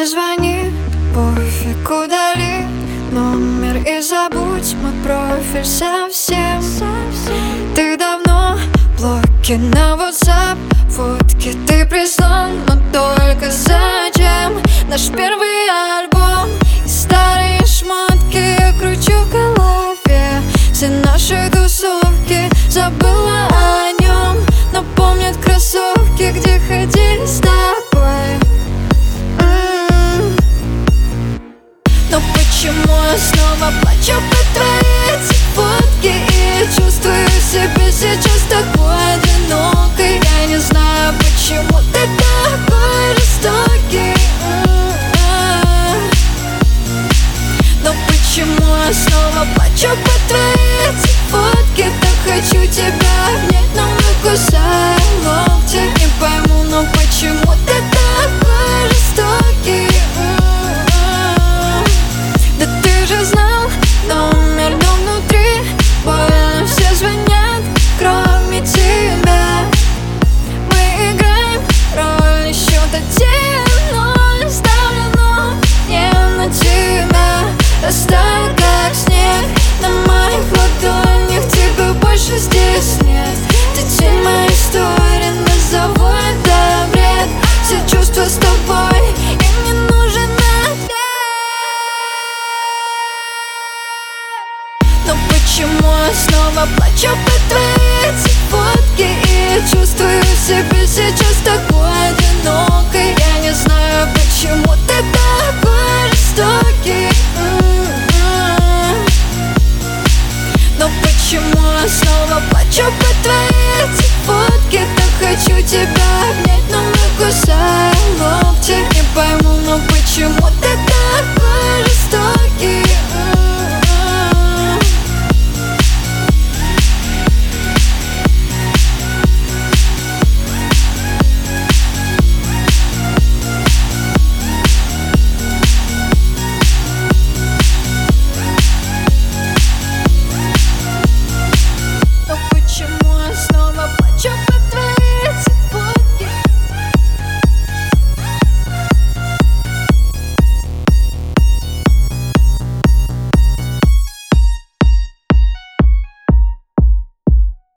Не звони, пофиг, удали номер и забудь мой профиль совсем. Ты давно в блоке на WhatsApp, фотки ты прислал, но только зачем? Наш первый альбом и старые шмотки я кручу в голове. Все наши тусовки, забыла о нем, но помнят кроссовки, где ходили с тобой. Но почему я снова плачу по твоей эти фотки? И я чувствую себя сейчас такой одинокой. Я не знаю, почему ты такой жестокий. Но почему я снова плачу по твоей эти фотки? Так хочу тебя обнять, но мы кусаем локти. Не пойму, но почему ты